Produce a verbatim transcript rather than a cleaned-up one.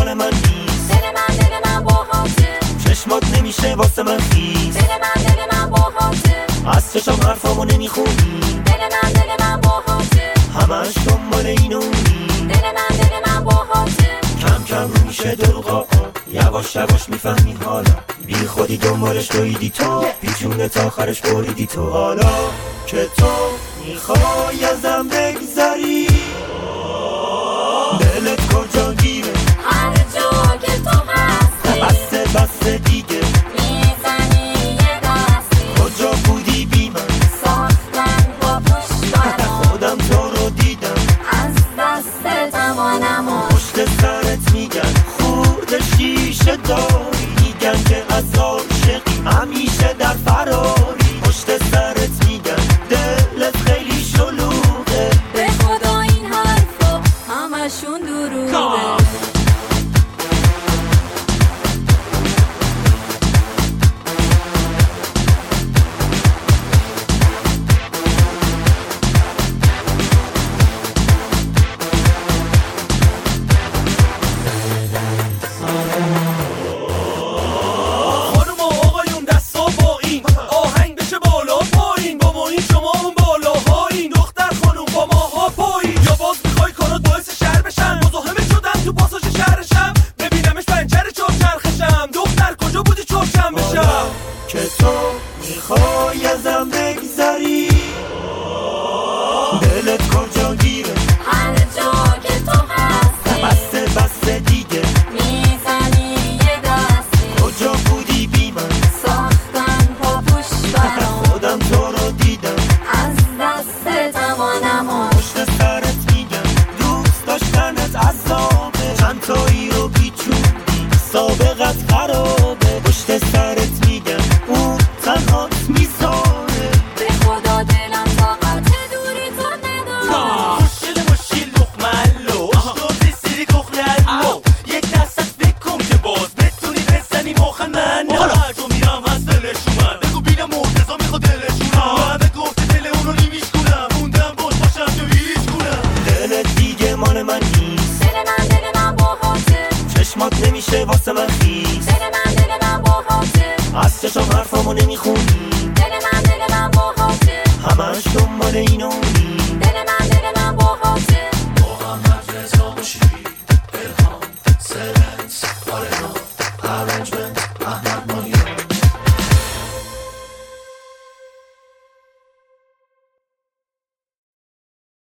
مال من نیست. دل من دل من باهاته، چشمات نمیشه واسه من خیز. دل من دل من باهاته، از چشم حرفامو نمیخونی. دل من دل من باهاته، همش دنبال اینو اونی. دل من دل من باهاته، کم کم رو میشه دروغا، یواش یواش میفهمی حالا بی خودی دنبالش دویدی تو، پیچونه تا آخرش بریدی تو. حالا که تو میخوای ازم بگذری، دلت کجا گیره؟ هر جا که تو هستی بسته بسته دیگه میزنی یه دستی. کجا بودی بی من؟ ساختن با پشت برام، خودم تو رو دیدم از دست توانم و پشت سرت میگن خورد شیشه داری، میگن که از عاشقی همیشه در فراری. پشت سرت میگن دلت خیلی شلوغه، به خدا این حرفا همشون دروغه. که تو میخوای ازم بگذری، دلت کجا گیره؟ هر جا که تو هستی بسته بسته دیگه میزنی یه دستی. کجا بودی بی من؟ ساختن با پشت برام، خودم تو رو دیدم از دست توانم و پشت سرت میگن دوست داشتنت عذابه، چند تایی رو پیچوندی سابقت خرابه. پشت سرت میگن اون تنهات میذاره، به خدا دلم طاقت دوری تو نداره. مشکل مشکل لقمه اشتازی سیری کخلالو، یک دستت فکر کن که باز بتونی بزنی مخن من. هر جا میرم از دلش اومد، بگو بینم مرتضا میخواد دلشونم، به گفته دل اونو نیمیش کنم، موندم باز باشم تو هیچ کنم. دلت دیگه مال من نیست. دل من دل من باهاته، چشمات نمیشه واسه من خیز. دل من دل من باهاته، از چشم حرفامو نمیخونی. دل من دل من باهاته، همش دنبال اینو